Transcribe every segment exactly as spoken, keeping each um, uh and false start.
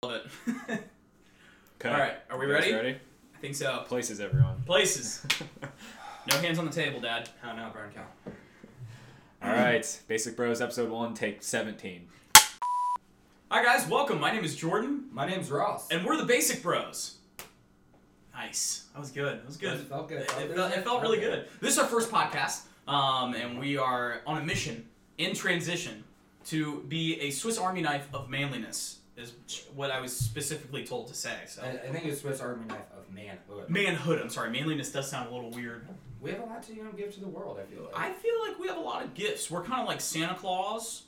Love it. Okay. All right, are we You guys ready? ready? I think so. Places, everyone. Places. No hands on the table, Dad. How now, Brian Cal? All right, Basic Bros, episode one, take seventeen. Hi guys, welcome. My name is Jordan, My name's Ross. and we're the Basic Bros. Nice. That was good. That was good. It felt good. It, Felt it good. felt, it felt really good. This is our first podcast, um, and we are on a mission in transition to be a Swiss Army knife of manliness, is what I was specifically told to say. So I, I think it's Swiss Army knife of manhood. manhood. I'm sorry, manliness does sound a little weird. We have a lot to you know, give to the world, I feel like. I feel like we have a lot of gifts. We're kind of like Santa Claus.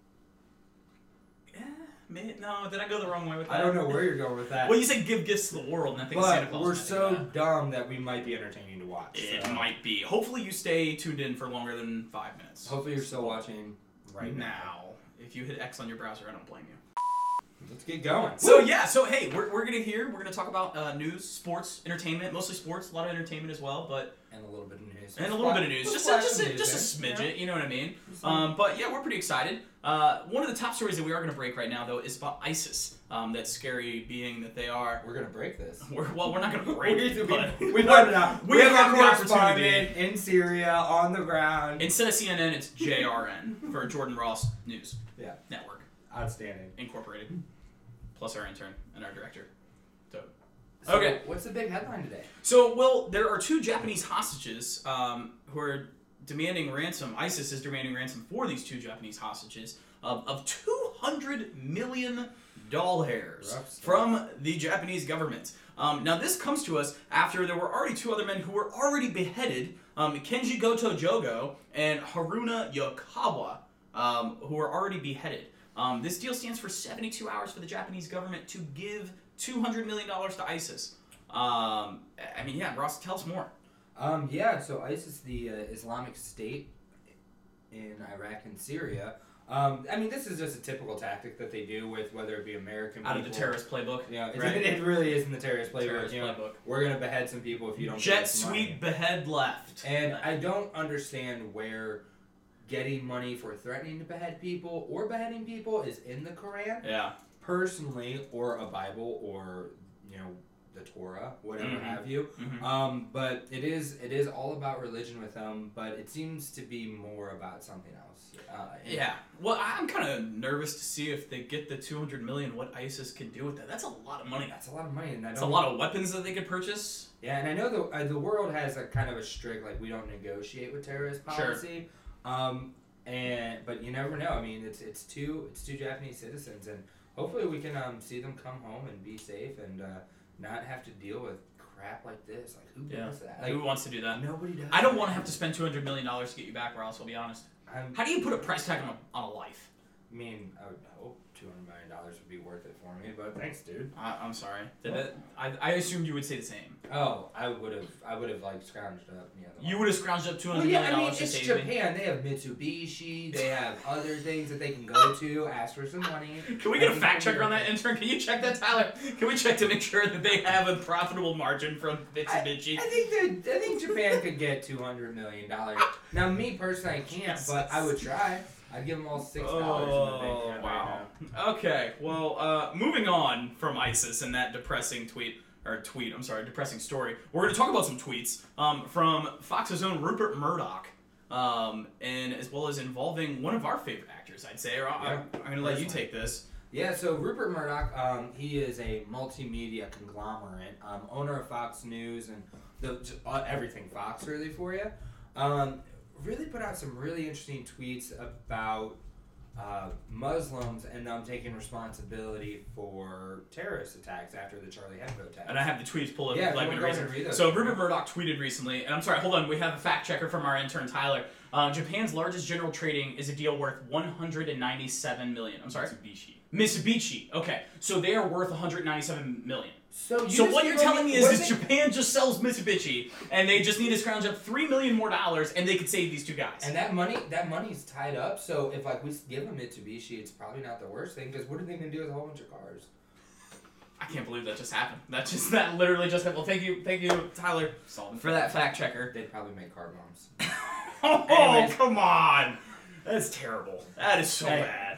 Yeah, may, no, did I go the wrong way with that? I don't know where you're going with that. Well, you said give gifts to the world, and I think but Santa Claus. we're meant to so do that. dumb that we might be entertaining to watch. It so. might be. Hopefully, you stay tuned in for longer than five minutes. Hopefully you're still watching right now. now. If you hit X on your browser, I don't blame you. Let's get going. So yeah, so hey, we're, we're gonna hear, we're gonna talk about uh, news, sports, entertainment, mostly sports, a lot of entertainment as well, but And a little bit of news. and a little bit of news, just a, just a, just a smidget, you know what I mean? Um, but yeah, we're pretty excited. Uh, one of the top stories that we are gonna break right now, though, is about ISIS. Um, that's scary, being that they are. We're gonna break this. We're, well, we're not gonna break we, it, we, but we found it out. we We have have a the opportunity. correspondent in Syria on the ground. Instead of C N N, it's J R N for Jordan Ross News Yeah. Network Outstanding. Incorporated, plus our intern and our director. So, So, okay. What's the big headline today? So, well, there are two Japanese hostages um, who are demanding ransom. ISIS is demanding ransom for these two Japanese hostages of, of two hundred million dollars Rough stuff. from the Japanese government. Um, now, this comes to us after there were already two other men who were already beheaded, um, Kenji Goto Jogo and Haruna Yokawa, um, who were already beheaded. Um, this deal stands for seventy-two hours for the Japanese government to give two hundred million dollars to ISIS. Um, I mean, yeah, Ross, tell us more. Um, yeah, so ISIS, the uh, Islamic State in Iraq and Syria. Um, I mean, this is just a typical tactic that they do with whether it be American Out of people. the terrorist playbook. Yeah, it's, Right. it, it really is in the terrorist playbook. Terrorist you know, playbook. We're gonna behead some people if you don't. give Jet us money. sweep, behead left. And I don't understand where getting money for threatening to behead people or beheading people is in the Quran. Yeah. Personally, or a Bible, or you know, the Torah, whatever Mhm. have you. Mm-hmm. Um, but it is it is all about religion with them, but it seems to be more about something else. Uh, Yeah. Well, I'm kind of nervous to see if they get the two hundred million dollars, what ISIS can do with that. That's a lot of money. That's a lot of money, and I That's a don't. lot of weapons that they could purchase. Yeah, and I know the uh, the world has a kind of a strict like we don't negotiate with terrorist Sure. policy. Um, and but you never know. I mean, it's it's two it's two Japanese citizens, and hopefully we can um see them come home and be safe and uh, not have to deal with crap like this. Like who Yeah. does that? Like Who wants to do that? nobody does. I don't want to have to spend two hundred million dollars to get you back, Ross, I'll be honest. I'm, How do you put a price tag on a, on a life? I mean, I would hope two hundred million dollars would be worth it for me, but thanks, dude. I, I'm sorry. Did that, I, I assumed you would say the same. Oh, I would have, I would have like scrounged up. Yeah, the You would have scrounged up two Well, hundred yeah, million I mean, dollars to it's save Japan. They have Mitsubishi. They have other things that they can go to, ask for some money. me. Can we get a fact checker on that, intern? Can you check that, Tyler? Can we check to make sure that they have a profitable margin from Mitsubishi? I think that I think Japan could get two hundred million dollars. Now, me personally, I can't, but I would try. I'd give them all six dollars. Oh, wow. Okay, well, uh, moving on from ISIS and that depressing tweet, or tweet, I'm sorry, depressing story, we're going to talk about some tweets um, from Fox's own Rupert Murdoch, um, and as well as involving one of our favorite actors, I'd say. Or I, Yeah, I'm going to let you personally. take this. Yeah, so Rupert Murdoch, um, he is a multimedia conglomerate, um, owner of Fox News and the, just, uh, everything Fox really for you. Um, really put out some really interesting tweets about uh, Muslims and them taking responsibility for terrorist attacks after the Charlie Hebdo attacks. And I have the tweets pulled up. Yeah, if you'd like go me to ahead read and read them. those. So Rupert Murdoch tweeted recently, and I'm sorry, hold on, we have a fact checker from our intern Tyler. Uh, Japan's largest general trading is a deal worth one hundred ninety-seven million dollars. I'm sorry. Mitsubishi. Mitsubishi. Okay, so they are worth one hundred ninety-seven million dollars. So, you So just what you're gave telling me is what that they- Japan just sells Mitsubishi, and they just need to scrounge up three million more dollars, and they could save these two guys. And that money, that money's tied up. So if like we give them Mitsubishi, it's probably not the worst thing because what are they gonna do with a whole bunch of cars? I can't believe that just happened. That just that literally just happened. Well, thank you, thank you, Tyler, for that fact checker. They'd probably make car bombs. Oh, Anyways. come on, that's terrible. That is so Hey. bad.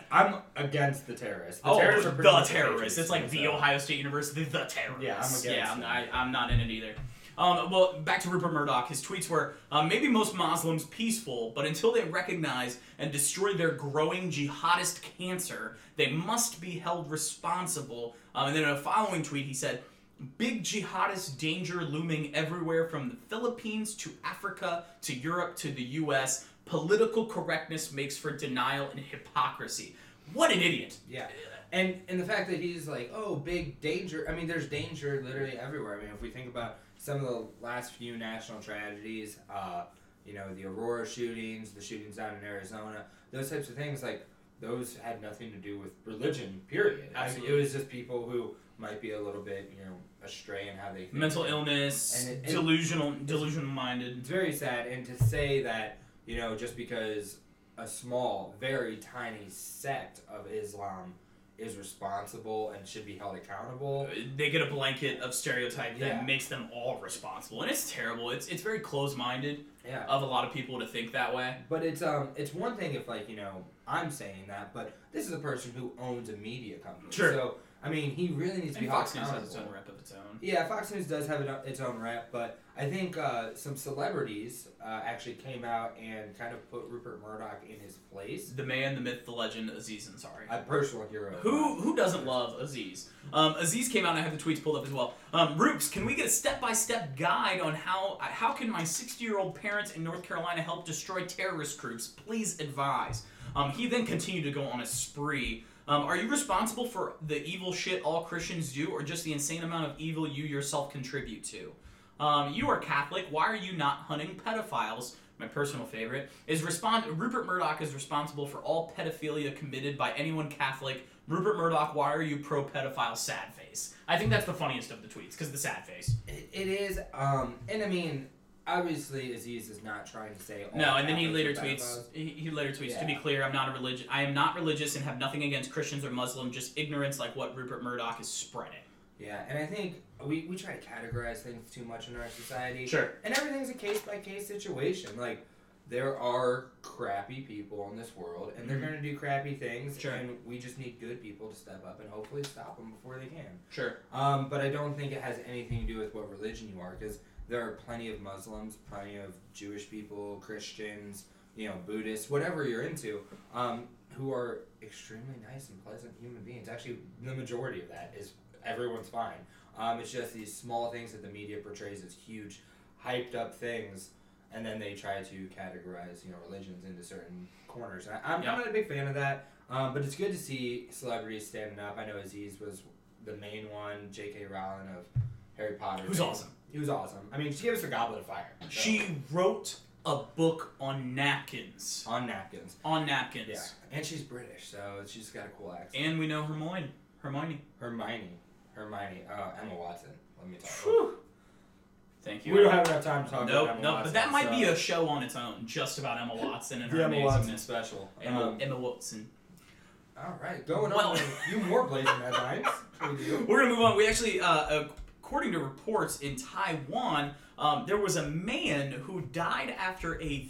I'm against the terrorists. The oh, terrorists are the pretty much terrorists. It's like patriots, the so. Ohio State University, the terrorists. Yeah, I'm against Yeah, I'm, them. I, I'm not in it either. Um, well, back to Rupert Murdoch. His tweets were, um, maybe most Muslims peaceful, but until they recognize and destroy their growing jihadist cancer, they must be held responsible. Um, and then in a following tweet, he said, big jihadist danger looming everywhere from the Philippines to Africa to Europe to the U S Political correctness makes for denial and hypocrisy. What an idiot. Yeah. And and the fact that he's like, oh, big danger. I mean, there's danger literally everywhere. I mean, if we think about some of the last few national tragedies, uh, you know, the Aurora shootings, the shootings down in Arizona, those types of things, like, those had nothing to do with religion, period. Absolutely. I mean, it was just people who might be a little bit, you know, astray in how they think. Mental illness, And it- it- delusional, delusional-minded. It's very sad, and to say that, you know, just because a small, very tiny sect of Islam is responsible and should be held accountable. They get a blanket of stereotype that Yeah. makes them all responsible, and it's terrible. It's it's very close-minded Yeah. of a lot of people to think that way. But it's um it's one thing if, like, you know, I'm saying that, but this is a person who owns a media company. Sure. So I mean, he really needs to be And held Fox News has its accountable. own rep of its own. Yeah, Fox News does have it, its own rep, but I think uh, some celebrities uh, actually came out and kind of put Rupert Murdoch in his place. The man, the myth, the legend, Aziz Ansari. A personal hero. of Who mine. who doesn't love Aziz? Um, Aziz came out, and I have the tweets pulled up as well. Um, Roops, can we get a step-by-step guide on how how can my sixty-year-old parents in North Carolina help destroy terrorist groups? Please advise. Um, he then continued to go on a spree. Um, are you responsible for the evil shit all Christians do, or just the insane amount of evil you yourself contribute to? Um, you are Catholic. Why are you not hunting pedophiles? My personal favorite is respond. Rupert Murdoch is responsible for all pedophilia committed by anyone Catholic. Rupert Murdoch, why are you pro pedophile? Sad face. I think that's the funniest of the tweets because the sad face. It, it is, um, and I mean, obviously Aziz is not trying to say all No, and then he Catholics later are tweets. pedophiles. He, he later tweets. To be Yeah. clear, I'm not a religion. I am not religious and have nothing against Christians or Muslim. Just ignorance, like what Rupert Murdoch is spreading. Yeah, and I think we, we try to categorize things too much in our society. Sure. And everything's a case by case situation. Like, there are crappy people in this world, and they're Mhm. going to do crappy things, Sure. and we just need good people to step up and hopefully stop them before they can. Sure. Um, but I don't think it has anything to do with what religion you are, because there are plenty of Muslims, plenty of Jewish people, Christians, you know, Buddhists, whatever you're into, um, who are extremely nice and pleasant human beings. Actually, the majority of that is everyone's fine. Um, it's just these small things that the media portrays as huge, hyped up things, and then they try to categorize, you know, religions into certain corners. And I, I'm, Yeah. I'm not a big fan of that, um, but it's good to see celebrities standing up. I know Aziz was the main one, J K. Rowling of Harry Potter. Who's awesome. He was awesome. I mean, she gave us a Goblet of Fire. so- She wrote a book on napkins. on napkins. On napkins. Yeah, and she's British, so she's got a cool accent. And we know Hermione. Hermione. Hermione, Hermione, uh, Emma Watson. Let me talk. Whew. Thank you. We don't have enough time to talk Nope, about Emma nope. Watson. But that might so- be a show on its own, just about Emma Watson and her the Emma Watson amazingness. special. Emma, Um, Emma Watson. all right, going Well- on with you more blazing headlines. We do. We're gonna move on. We actually, uh, according to reports in Taiwan, um, there was a man who died after a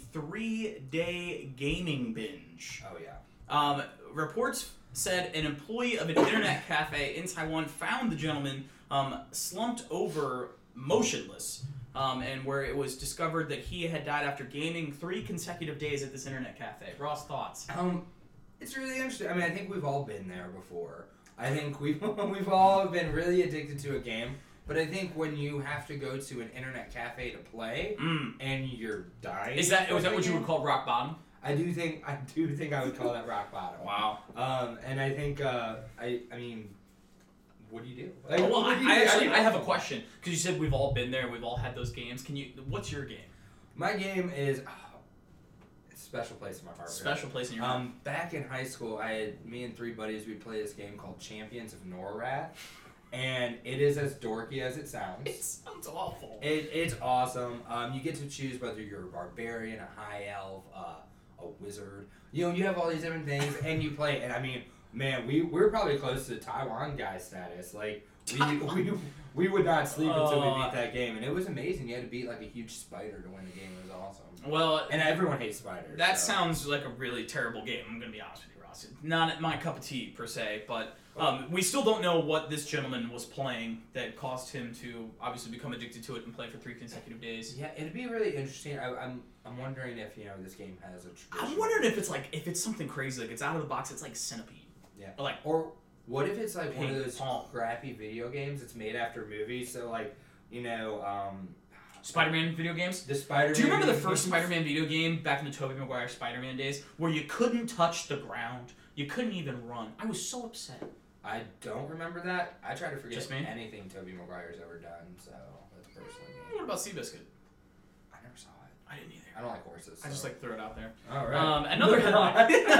three-day gaming binge. Oh yeah. Um, reports said an employee of an internet cafe in Taiwan found the gentleman um, slumped over, motionless, um, and where it was discovered that he had died after gaming three consecutive days at this internet cafe. Ross, thoughts? Um, it's really interesting. I mean, I think we've all been there before. I think we've we've all been really addicted to a game. But I think when you have to go to an internet cafe to play Mm. and you're dying, Is that from is that the what you game, would call rock bottom? I do think I do think I would call that rock bottom. Wow. Um, and I think uh, I I mean, what do you do? Like, Oh, well, what I, do you I do? actually do I have a know. question because you said we've all been there, we've all had those games. Can you? What's your game? My game is oh, it's a special place in my heart. Special place in your heart. Um, back in high school, I had me and three buddies. We play this game called Champions of Norrath, and it is as dorky as it sounds. It sounds awful. It, it's awesome. Um, you get to choose whether you're a barbarian, a high elf, uh, a wizard. You know, you have all these different things, and you play. And I mean, man, we we're probably close to Taiwan guy status. Like we we, we would not sleep until we Uh, beat that game, and it was amazing. You had to beat like a huge spider to win the game. It was awesome. Well, And everyone hates spiders. that so. sounds like a really terrible game. I'm gonna be honest with you, not my cup of tea per se, but um, we still don't know what this gentleman was playing that caused him to obviously become addicted to it and play for three consecutive days. Yeah, it'd be really interesting. I, I'm I'm wondering if you know this game has a tradition. I'm wondering if it's like if it's something crazy, like it's out of the box. It's like Centipede. Yeah. Or like Or what if it's like one of Ping those pong. crappy video games that's made after movies? So like, you know, um, Spider-Man video games. the Spider-Man. Do you remember the video first games? Spider-Man video game back in the Tobey Maguire Spider-Man days, where you couldn't touch the ground, you couldn't even run? I was so upset. I don't remember that. I try to forget Just me? anything Tobey Maguire's ever done. So that's personally me. What about Seabiscuit? I never saw it. I didn't either. I don't like horses. I just so- like throw it out there. All right. Um, another Moving headline.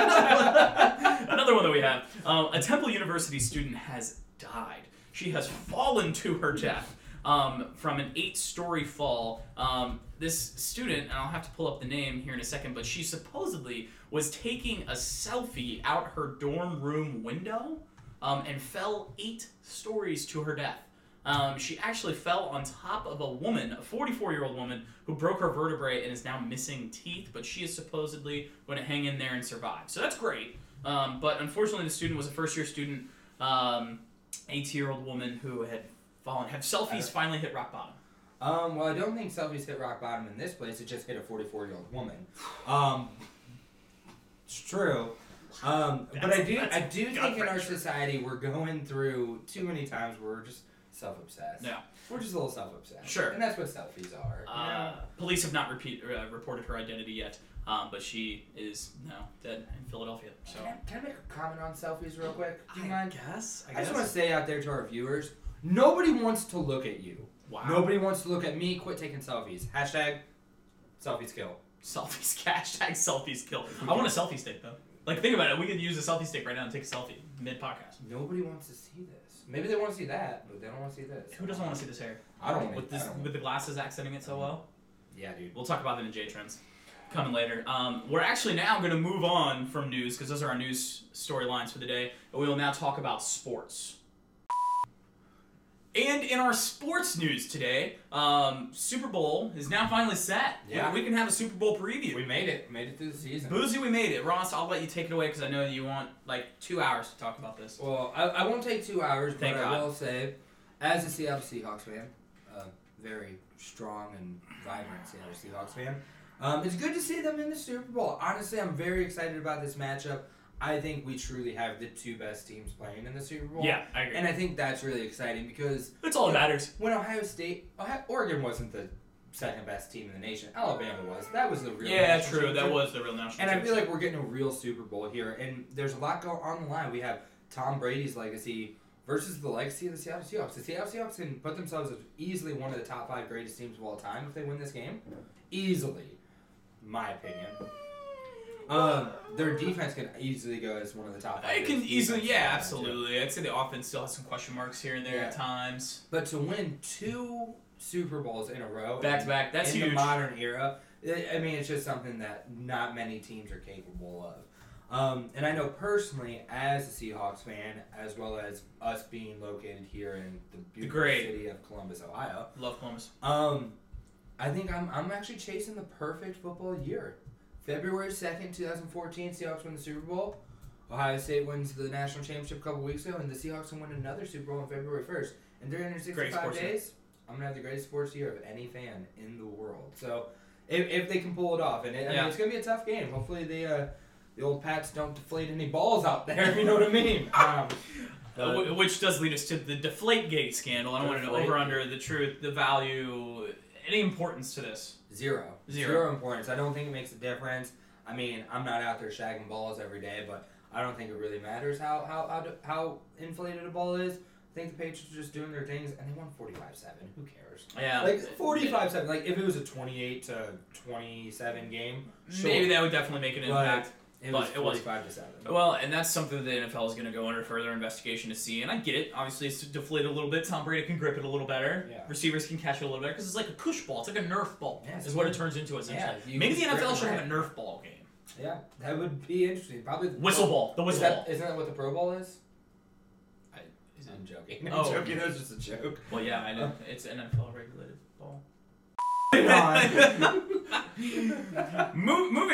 on. Another one that we have. Um, a Temple University student has died. She has fallen to her death um, from an eight-story fall. Um, this student, and I'll have to pull up the name here in a second, but she supposedly was taking a selfie out her dorm room window um, and fell eight stories to her death. Um, she actually fell on top of a woman, a forty-four-year-old woman, who broke her vertebrae and is now missing teeth, but she is supposedly going to hang in there and survive. So that's great. Um, but unfortunately, the student was a first-year student, um, eighteen-year-old woman who had fallen. Have selfies finally hit rock bottom? Um, well, I don't think selfies hit rock bottom in this place. It just hit a forty-four-year-old woman. Um, it's true. Um, but I do, That's- I do that's think in our gut-wrenching. society we're going through too many times where we're just self-obsessed. Yeah. We're just a little self-obsessed. Sure. And that's what selfies are. you know? Uh, police have not repeat, uh, reported her identity yet, um, but she is now dead in Philadelphia. So Can I, can I make a comment on selfies real quick? Do you I mind? guess. I, I guess. just want to say out there to our viewers, nobody wants to look at you. Wow. Nobody wants to look at me. Quit taking selfies. Hashtag selfies kill. Selfies. Hashtag selfies kill. I want a selfie stick though. Like think about it. We could use a selfie stick right now and take a selfie mid podcast. Nobody wants to see this. Maybe they want to see that, but they don't want to see this. Who doesn't want to see this hair? I don't With want this, I don't with the glasses accenting it so well. Yeah, dude. We'll talk about that in J Trends coming later. Um, we're actually now going to move on from news because those are our news storylines for the day. And we will now talk about sports. And in our sports news today, um, Super Bowl is now finally set. Yeah. We, we can have a Super Bowl preview. We made it. Made it through the season. Boozy, we made it. Ross, I'll let you take it away because I know you want like two hours to talk about this. Well, I, I won't take two hours, Thank but God. I will say, as a Seattle Seahawks fan, a very strong and vibrant Seattle Seahawks fan, um, it's good to see them in the Super Bowl. Honestly, I'm very excited about this matchup. I think we truly have the two best teams playing in the Super Bowl. Yeah, I agree. And I think that's really exciting because That's all that matters. when Ohio State, Ohio, Oregon wasn't the second best team in the nation. Alabama was. That was the real Yeah, national true. That championship. was the real national And I feel championship. like we're getting a real Super Bowl here, and there's a lot going on the line. We have Tom Brady's legacy versus the legacy of the Seattle Seahawks. The Seattle Seahawks can put themselves as easily one of the top five greatest teams of all time if they win this game. Easily, my opinion. Um, their defense can easily go as one of the top five. It can greatest easily, defenses yeah, of all time, too. absolutely. I'd say the offense still has some question marks here and there at Yeah. times. But to win two Super Bowls in a row, Back to back, that's in huge. the modern era, I I mean, it's just something that not many teams are capable of. Um, and I know personally, as a Seahawks fan, as well as us being located here in the beautiful great. city of Columbus, Ohio, Love Columbus. um, I think I'm I'm actually chasing the perfect football year. February second, twenty fourteen, Seahawks win the Super Bowl. Ohio State wins the national championship a couple weeks ago, and the Seahawks can win another Super Bowl on February first. In three hundred Great sixty-five sports year. days, I'm going to have the greatest sports year of any fan in the world. So, if, if they can pull it off, and it, I Yeah. mean, it's going to be a tough game. Hopefully, the uh, the old Pats don't deflate any balls out there, if you know what I mean. Um, Uh, wh- which does lead us to the Deflategate scandal. I don't want to know over Deflategate. under the truth, the value, any importance to this. Zero. Zero. Zero importance. I don't think it makes a difference. I mean, I'm not out there shagging balls every day, but I don't think it really matters how how how, how inflated a ball is. I think the Patriots are just doing their things, and they won forty-five seven. Who cares? Yeah. Like forty-five seven. Like if it was a twenty-eight to twenty-seven game, sure. Maybe that would definitely make an But impact. it but was it was- forty-five to seven. Well, and that's something that the N F L is going to go under further investigation to see. And I get it. Obviously, it's deflated a little bit. Tom Brady can grip it a little better. Yeah. Receivers can catch it a little better because it's like a cush ball. It's like a Nerf ball. Yeah, is what it turns into essentially. Yeah, you Maybe the just N F L grip should it have a Nerf ball game. Yeah, that would be interesting. Probably the Whistle Pro- ball. The Is whistle that, ball. isn't that what the Pro Bowl is? I, is it, I'm joking. Oh. I'm joking. That was just a joke. well, yeah, I know. It's an N F L regulated ball. on. Mo- moving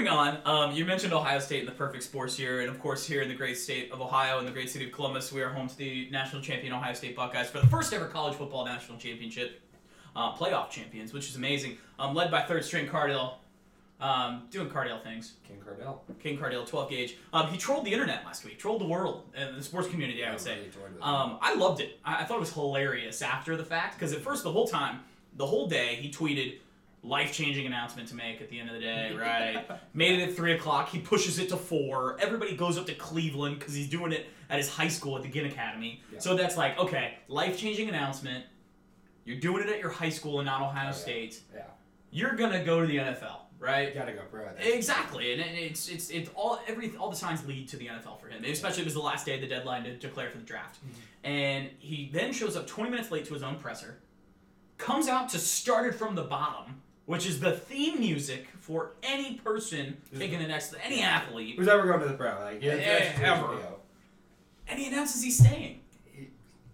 moving on, um, you mentioned Ohio State and the perfect sports year, and of course here in the great state of Ohio and the great city of Columbus, we are home to the national champion Ohio State Buckeyes for the first ever college football national championship, uh, playoff champions, which is amazing. Um, led by third string Cardale, um, doing Cardale things. King Cardale. King Cardale, twelve gauge. Um, he trolled the internet last week, trolled the world and the sports community, I would say. Really Um, I loved it. I, I thought it was hilarious after the fact, because at first the whole time, the whole day, he tweeted, life-changing announcement to make at the end of the day, right? Made it at three o'clock. He pushes it to four. Everybody goes up to Cleveland because he's doing it at his high school at the Ginn Academy. Yeah. So that's like, okay, life-changing announcement. You're doing it at your high school and not Ohio oh, yeah. State. Yeah. You're going to go to the N F L, right? You gotta go pro. Exactly. And it's it's it's all every all the signs lead to the N F L for him. Especially it was the last day of the deadline to declare for the draft. Mm-hmm. And he then shows up twenty minutes late to his own presser. Comes out to Start It From the Bottom, which is the theme music for any person taking the next, any athlete. Who's ever going to the pro? Like, yeah, eh, ever. And he announces he's staying. He,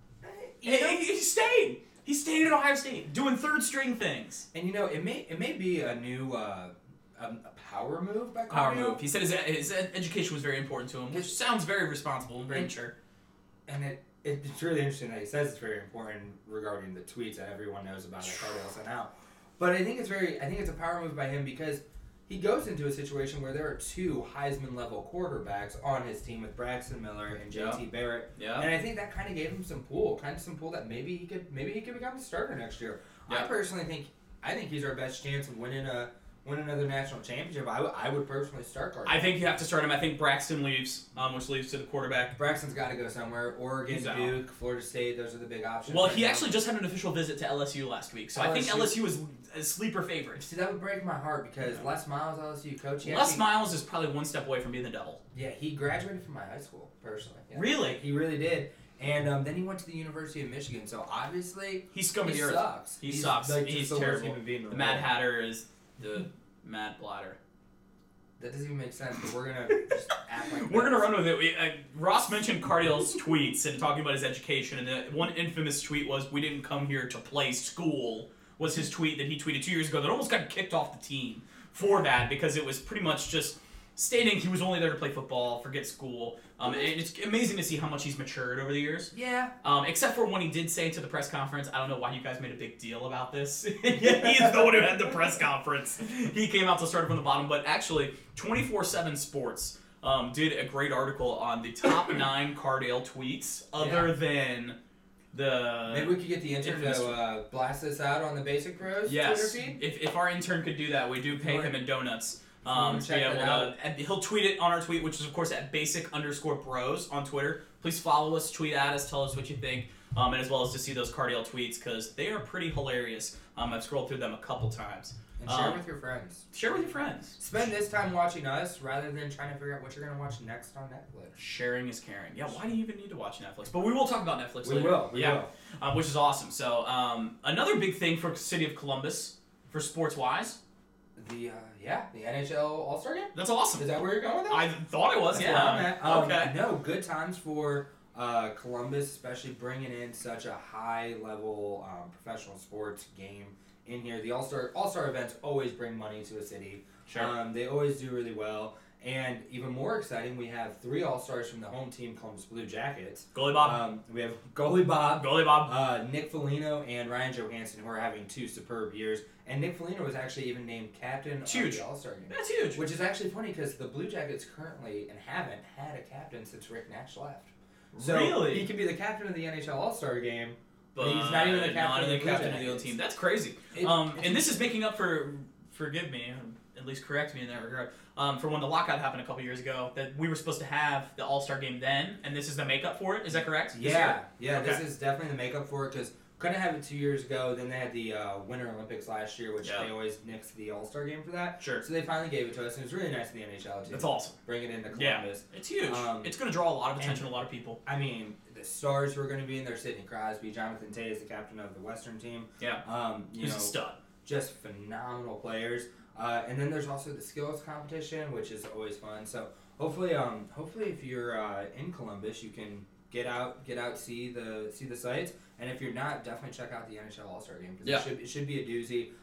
he, he's staying. He's staying at Ohio State, doing third string things. And you know, it may it may be a new uh, a, a power move by Power Cardale. move. He said his, his education was very important to him, which sounds very responsible and very and, mature. And it, it it's really interesting that he says it's very important regarding the tweets that everyone knows about that Cardale sent out. But I think it's very, I think it's a power move by him because he goes into a situation where there are two Heisman level quarterbacks on his team with Braxton Miller and J T Yeah. Barrett. Yeah. And I think that kind of gave him some pull, kind of some pull that maybe he could, maybe he could become the starter next year. Yeah. I personally think, I think he's our best chance of winning a, win another national championship. I, w- I would personally start Cardale. I think you have to start him. I think Braxton leaves, um, which leaves to the quarterback. Braxton's got to go somewhere. Oregon, He's out. Duke, Florida State, those are the big options. Well, right he now. actually just had an official visit to L S U last week, so I think L L S S U U is a sleeper favorite. See, that would break my heart because Les Miles, L S U coach, he Les actually, Miles is probably one step away from being the devil. yeah, he graduated from my high school, personally. Yeah. Really? He really did. And um, then he went to the University of Michigan, so obviously He's scum of he the earth. sucks. He He's, sucks. like, He's just the worst terrible. human being in The the Mad world. Hatter is the Mad Bladder. That doesn't even make sense, but we're going to just act like We're that. gonna run with it. We, uh, Ross mentioned Cardale's tweets and talking about his education, and the one infamous tweet was, "We didn't come here to play school." Was his tweet that he tweeted two years ago that almost got kicked off the team for that because it was pretty much just stating he was only there to play football, forget school. Um, and it's amazing to see how much he's matured over the years. Yeah. Um, except for when he did say to the press conference, I don't know why you guys made a big deal about this. He's the one who had the press conference. He came out to start from the bottom, but actually, twenty-four seven Sports um, did a great article on the top nine Cardale tweets, other Yeah. than the. Maybe we could get the intern infamous- to uh, blast this out on the Basic Pros Yes, Twitter feed. if, if our intern could do that, we do pay Right. him in donuts. you Um, wanna to check be able that to, out. and he'll tweet it on our tweet, which is of course at basic underscore bros on Twitter. Please follow us, tweet at us, tell us what you think, um, and as well as to see those Cardale tweets because they are pretty hilarious. Um, I've scrolled through them a couple times. And share Um, with your friends. Share with your friends. Spend this time watching us rather than trying to figure out what you're going to watch next on Netflix. Sharing is caring. Yeah, why do you even need to watch Netflix? But we will talk about Netflix We later. will, we yeah. will. Um, which is awesome. So um, another big thing for City of Columbus, for sports wise, The, uh, yeah, the N H L All-Star Game? that's awesome. Is that where you're going with that? I thought it was. That's yeah. where I'm at. Um, okay. No, good times for uh, Columbus, especially bringing in such a high-level um, professional sports game in here. The All-Star All-Star events always bring money to a city. Sure. Um, they always do really well. And even more exciting, we have three All-Stars from the home team, Columbus Blue Jackets. Goalie Bob. Um, we have goalie Bob, Goalie Bob. uh, Nick Foligno, and Ryan Johansson, who are having two superb years. And Nick Foligno was actually even named captain It's of huge. the All-Star game. That's huge. Which is actually funny because the Blue Jackets currently and haven't had a captain since Rick Nash left. So Really? he could be the captain of the N H L All-Star game, but he's not even the captain not of even the Blue captain of the other Jackets. team. That's crazy. It- um, it's- and this is making up for, forgive me, at least correct me in that regard, um, for when the lockout happened a couple years ago, that we were supposed to have the All-Star game then, and this is the makeup for it. Is that correct? This Yeah, year? yeah. Okay. This is definitely the makeup for it because couldn't have it two years ago. Then they had the uh, Winter Olympics last year, which Yeah. they always nixed the All-Star game for that. Sure. So they finally gave it to us, and it was really nice of the N H L to That's awesome. bring it into Yeah. Columbus. It's huge. Um, it's going to draw a lot of attention, a lot of people. I mean, the stars who are going to be in there: Sidney Crosby, Jonathan Tate is the captain of the Western team. Yeah. Um, you He's know, a stud. just phenomenal players. Uh, and then there's also the skills competition, which is always fun. So hopefully, um, hopefully if you're uh, in Columbus, you can get out, get out, see the see the sites. And if you're not, definitely check out the N H L All Star Game because Yeah. it should it should be a doozy.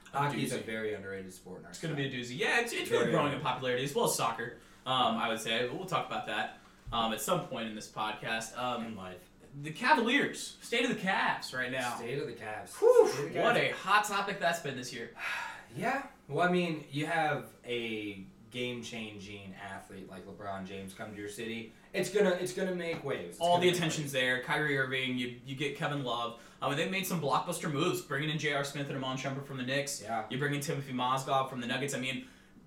Hockey's a doozy. very underrated sport in our It's going to be a society. doozy. Yeah, it's, it's really Very growing in underrated. popularity as well as soccer. Um, I would say, but we'll talk about that um, at some point in this podcast. Um, in life. the Cavaliers, state of the Cavs right now. State of the Cavs. Whew, State of the what Cavs. a hot topic that's been this year. Yeah. Well, I mean, you have a game-changing athlete like LeBron James come to your city. It's gonna, it's gonna make waves. It's All gonna the make attention's there. Kyrie Irving, you you get Kevin Love. Um, they made some blockbuster moves, bringing in J R. Smith and Amon Shumpert from the Knicks. Yeah. You bring in Timothy Mozgov from the Nuggets. I mean,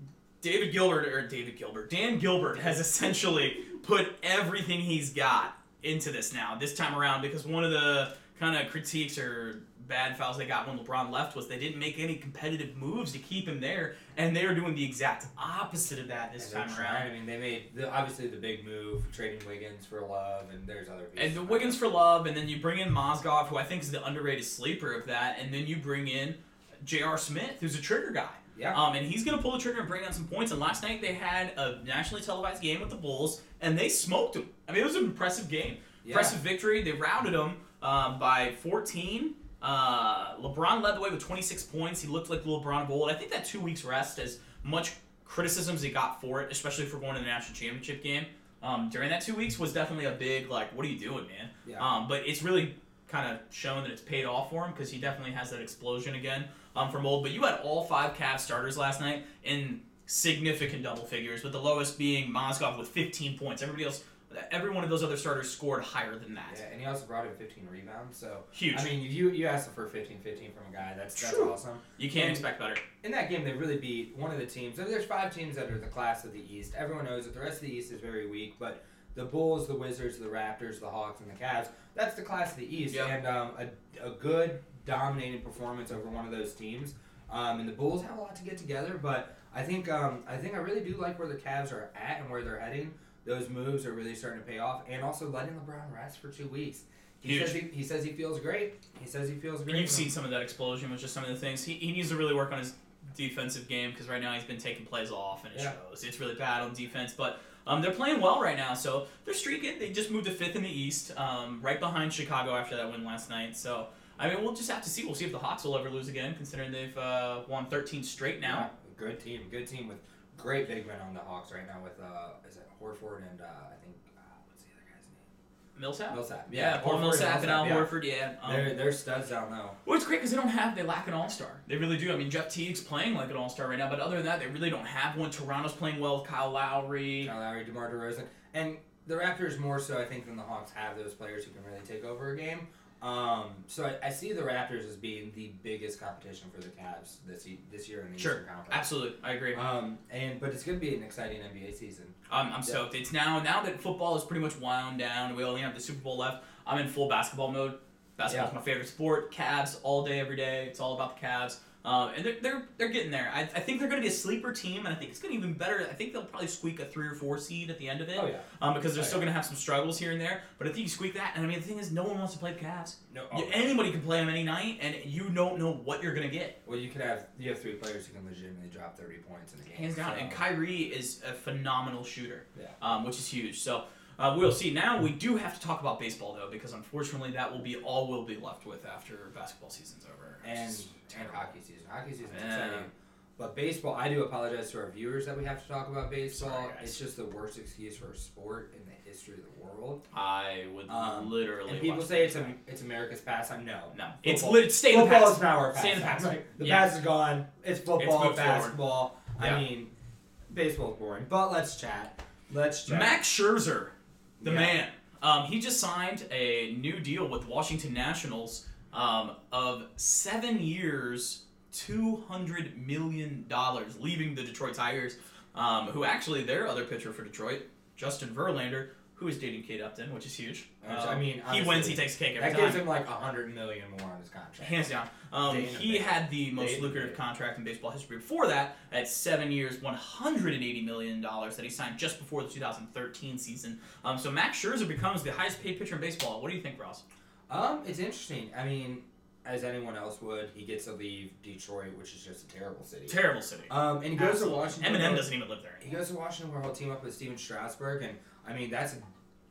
David Gilbert, or David Gilbert, Dan Gilbert has essentially put everything he's got into this now, this time around, because one of the kind of critiques or bad fouls they got when LeBron left was they didn't make any competitive moves to keep him there, and they are doing the exact opposite of that this And they're time trying. around. I mean, they made the, obviously the big move, trading Wiggins for Love, and there's other pieces. And the Wiggins for Love, and then you bring in Mozgov, who I think is the underrated sleeper of that, and then you bring in J R. Smith, who's a trigger guy. Yeah. Um, and he's going to pull the trigger and bring down some points. And last night they had a nationally televised game with the Bulls, and they smoked them. I mean, it was an impressive game. Yeah. Impressive victory. They routed them um, by fourteen. Uh, LeBron led the way with twenty-six points. He looked like the LeBron of old. I think that two weeks rest, as much criticism as he got for it, especially for going to the national championship game, um, during that two weeks was definitely a big, like, what are you doing, man? Yeah. Um, but it's really kind of shown that it's paid off for him because he definitely has that explosion again um, from old. But you had all five Cavs starters last night in significant double figures, with the lowest being Mozgov with fifteen points. Everybody else, every one of those other starters scored higher than that. Yeah, and he also brought in fifteen rebounds, so Huge. I mean, you you asked for fifteen fifteen from a guy. That's that's True. awesome. You can't and- expect better. In that game, they really beat one of the teams. I mean, there's five teams that are the class of the East. Everyone knows that the rest of the East is very weak, but the Bulls, the Wizards, the Raptors, the Hawks, and the Cavs, that's the class of the East. Yep. And um, a, a good, dominating performance over one of those teams. Um, and the Bulls have a lot to get together, but I think um, I think I really do like where the Cavs are at and where they're heading. Those moves are really starting to pay off, and also letting LeBron rest for two weeks. He Huge. says he, he says he feels great. He says he feels great. And you've seen some of that explosion with just some of the things. He, he needs to really work on his defensive game because right now he's been taking plays off and it Yeah. shows. It's really bad on defense, but um, they're playing well right now. So they're streaking. They just moved to fifth in the East, um, right behind Chicago after that win last night. So I mean, we'll just have to see. We'll see if the Hawks will ever lose again, considering they've uh, won thirteen straight now. Yeah, good team, good team with great big men on the Hawks right now. With uh, is it Horford and uh, I think uh, what's the other guy's name? Millsap. Millsap. Yeah, Paul Horford Millsap and Al yeah. Horford. Yeah. Um, They're they're studs down low. Well, it's great because they don't have, they lack an all-star. They really do. I mean, Jeff Teague's playing like an all-star right now, but other than that, they really don't have one. Toronto's playing well with Kyle Lowry. Kyle Lowry, DeMar DeRozan, and the Raptors more so I think than the Hawks have those players who can really take over a game. Um, so I, I see the Raptors as being the biggest competition for the Cavs this e- this year in the Sure, Eastern Conference. absolutely. I agree. Um, and but it's going to be an exciting N B A season. I'm, I'm stoked. It's now, now that football is pretty much wound down, we only have the Super Bowl left, I'm in full basketball mode. Basketball's Yeah. my favorite sport. Cavs all day, every day. It's all about the Cavs. Um, and they're, they're they're getting there. I, I think they're going to be a sleeper team, and I think it's going to be even better. I think they'll probably squeak a three or four seed at the end of it. Oh yeah. Um, because they're Oh, still yeah. going to have some struggles here and there. But I think you squeak that, and I mean, the thing is, no one wants to play the Cavs. No. You- Oh, anybody can play them any night, and you don't know what you're going to get. well, you could have you have three players who can legitimately drop thirty points in a game. Hands down. so- And Kyrie is a phenomenal shooter, Yeah. um, which is huge. So uh, we'll see. Now we do have to talk about baseball, though, because unfortunately that will be all we'll be left with after basketball season's over. Which and, is and terrible. hockey season. Hockey season is Yeah. exciting. But baseball, I do apologize to our viewers that we have to talk about baseball. Sorry, guys. It's just the worst excuse for a sport in the history of the world. I would Um, literally. And people watch say it's that. a, it's America's pastime. No. No. It's Football- lit. Stay in the Football past. is now our Stay in pastime. the past. Like, the Yeah. past is gone. It's football, moved basketball. Yeah. I mean, baseball's boring. But let's chat. Let's chat. Max Scherzer, the Yeah. man. Um, he just signed a new deal with the Washington Nationals um, of seven years, two hundred million dollars, leaving the Detroit Tigers, um, who actually, their other pitcher for Detroit, Justin Verlander, who is dating Kate Upton, which is huge. Which, Um, I mean, he honestly, wins, he takes the cake every That time. gives him like a hundred million more on his contract. Hands down. Um, Day in and he day. had the most Day in and lucrative day. contract in baseball history before that at seven years, one hundred eighty million dollars that he signed just before the two thousand thirteen season. Um, so Max Scherzer becomes the highest paid pitcher in baseball. What do you think, Ross? Um, it's interesting. I mean, as anyone else would, he gets to leave Detroit, which is just a terrible city. Terrible city. Um, and he goes Absolutely. to Washington. Eminem where- doesn't even live there He anymore. goes to Washington where he'll team up with Steven Strasburg, and I mean that's a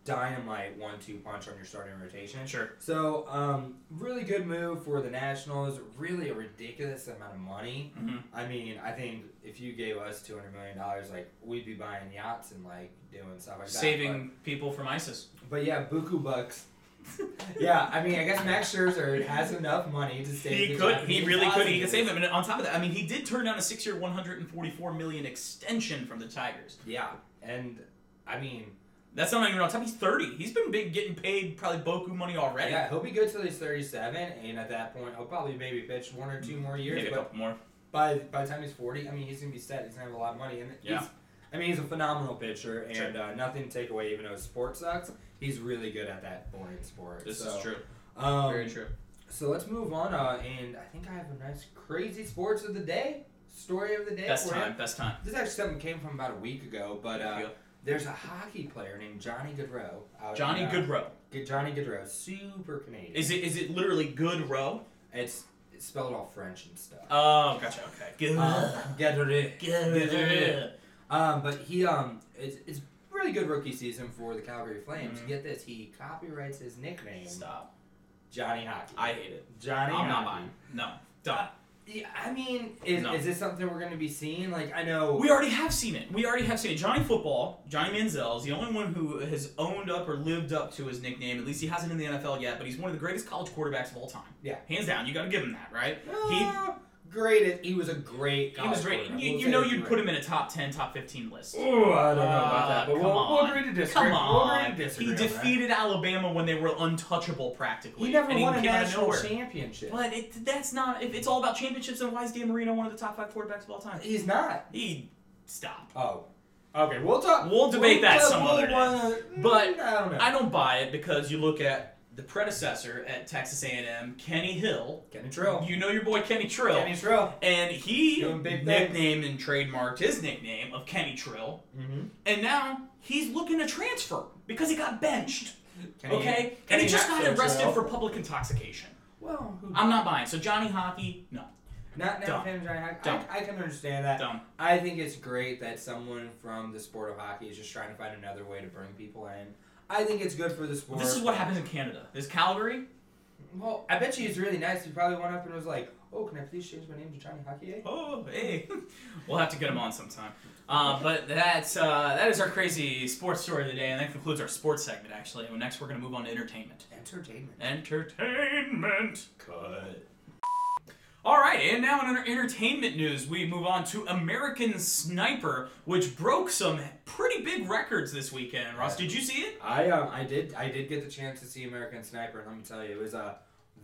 dynamite one two punch on your starting rotation. Sure. So, um, really good move for the Nationals. Really a ridiculous amount of money. Mm-hmm. I mean, I think if you gave us two hundred million dollars, like, we'd be buying yachts and, like, doing stuff like that. Saving people from ISIS. But, but yeah, buku bucks. Yeah, I mean, I guess Max Scherzer has enough money to save He the could. Japanese He really could. He could Aussies. save him. And on top of that, I mean, he did turn down a six-year, one hundred forty-four million dollars extension from the Tigers. Yeah, and, I mean... That's not even on top. He's thirty. He's been big, getting paid probably boku money already. Yeah, he'll be good till he's thirty-seven, and at that point, he'll probably maybe pitch one or two more years. Maybe a but couple more. by by the time he's forty, I mean, he's gonna be set. He's gonna have a lot of money, and Yeah. he's, I mean, he's a phenomenal pitcher, and Sure. uh, nothing to take away. Even though sport sucks, he's really good at that boring sport. This so, is true. Um, Very true. So let's move on, uh, and I think I have a nice crazy sports of the day story of the day. Best for time. you. Best time. This is actually something that came from about a week ago, but There you uh, go. there's a hockey player named Johnny Gaudreau. Out Johnny in, uh, Goodrow. Good Johnny Gaudreau, super Canadian. Is it? Is it literally good row? It's, it's spelled all French and stuff. Oh, gotcha. Okay. Good. Um, Gaudreau. Good. Um, but he um, it's it's really good rookie season for the Calgary Flames. Mhm. Get this, he copyrights his nickname, Stop. Johnny Hockey. I hate it. Johnny I'm not Hockey. buying. No. Done. Yeah, I mean, is, No. is this something we're going to be seeing? Like, I know. We already have seen it. We already have seen it. Johnny Football, Johnny Manziel, is the only one who has owned up or lived up to his nickname. At least he hasn't in the N F L yet, but he's one of the greatest college quarterbacks of all time. Yeah. Hands down. You got to give him that, right? Uh, great. at- He was a great. He was college great. quarterback. You, We'll you say know he's you'd great. put him in a top ten, top fifteen list. Oh, I don't know about Uh, that, but come we'll, we'll on. agree to disagree. Come We'll on. agree to disagree. He on that. defeated Alabama when they were untouchable practically. He never and won a came out of national nowhere. championship. But it, that's not. If it's all about championships, then why is Dan Marino one of the top five quarterbacks of all time? He's not. He stop. Oh. Okay, we'll talk. We'll debate that we'll- some we'll- other day. we'll- But I don't know. I don't buy it because you look at the predecessor at Texas A and M, Kenny Hill. Kenny Trill. You know your boy Kenny Trill. Kenny Trill. And he Doing big things. nicknamed and trademarked his nickname of Kenny Trill. Mm-hmm. And now he's looking to transfer because he got benched. Kenny, Okay? And Kenny he just got Hatfield arrested Trill. for public intoxication. Well, who, I'm not buying. So Johnny Hockey, no. not now Dumb. fan of Johnny Hockey. Dumb. I, I can understand that. Dumb. I think it's great that someone from the sport of hockey is just trying to find another way to bring people in. I think it's good for the sport. This is what happens in Canada. This Calgary, Well, I bet you he's really nice. He probably went up and was like, "Oh, can I please change my name to Johnny Hockey?" Eh? oh, hey. We'll have to get him on sometime. Uh, but that's, uh, that is our crazy sports story of the day, and that concludes our sports segment, actually. And next, we're going to move on to entertainment. Entertainment. Entertainment. Cut. All right, and now in our entertainment news, we move on to American Sniper, which broke some pretty big records this weekend. Ross, did you see it? I um I did I did get the chance to see American Sniper, and let me tell you, it was a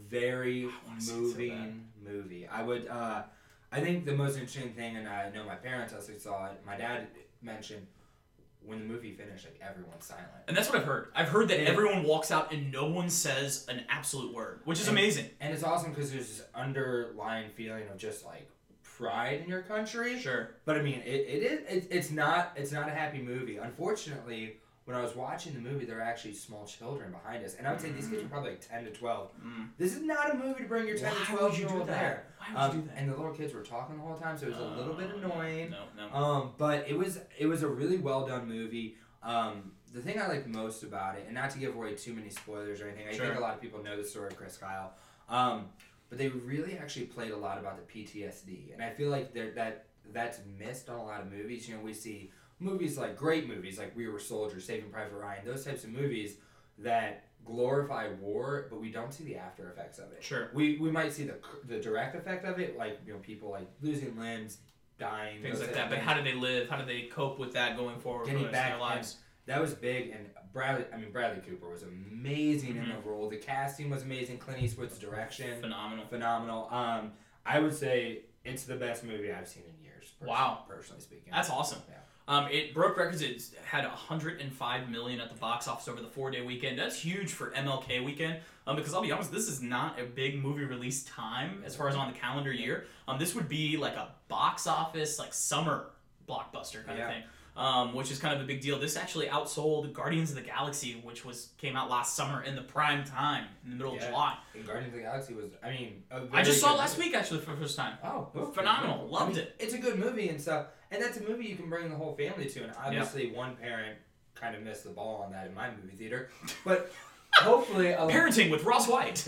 very wanna see it so moving movie. I would uh I think the most interesting thing, and I know my parents actually saw it. My dad mentioned when the movie finished, like everyone's silent. And that's what I've heard. I've heard that Yeah. everyone walks out and no one says an absolute word, which is And- amazing. And it's awesome because there's this underlying feeling of just like pride in your country. Sure. But I mean, it, it is it, it's not it's not a happy movie. Unfortunately, when I was watching the movie, there were actually small children behind us, and I would say these kids were probably like ten to twelve. Mm. This is not a movie to bring your ten Why to would twelve you year do old that? there. Why would Um, you do that? and the little kids were talking the whole time, so it was a little bit Uh, annoying. No, no. Um, but it was it was a really well done movie. Um, the thing I liked most about it, and not to give away too many spoilers or anything, I Sure. think a lot of people know the story of Chris Kyle. Um, but they really actually played a lot about the P T S D, and I feel like there that that's missed on a lot of movies. You know, we see movies like great movies like We Were Soldiers, Saving Private Ryan, those types of movies that glorify war, but we don't see the after effects of it. Sure. We we might see the the direct effect of it, like you know people like losing limbs, dying, Things those like types that. of But things. how did they live? How did they cope with that going forward for Getting the rest of back their lives? That was big, and Bradley. I mean, Bradley Cooper was amazing in Mhm. the role. The casting was amazing. Clint Eastwood's direction, Phenomenal. phenomenal. Um, I would say it's the best movie I've seen in years. Person, Wow. Personally speaking, That's awesome. Yeah. Um, it broke records. It had one hundred five million at the box office over the four-day weekend. That's huge for M L K weekend. Um, because I'll be honest, this is not a big movie release time as far as on the calendar year. Um, this would be like a box office, like summer blockbuster kind Yeah. of thing. Um, which is kind of a big deal. This actually outsold Guardians of the Galaxy, which was came out last summer in the prime time in the middle of Yeah. July. And Guardians of the Galaxy was. I mean, a I very just saw it good last movie. week actually for the first time. Oh, okay. Phenomenal. Loved I mean, it. It's a good movie and stuff, and that's a movie you can bring the whole family to. And obviously, one parent kind of missed the ball on that in my movie theater. But hopefully... I'll... Parenting with Ross White.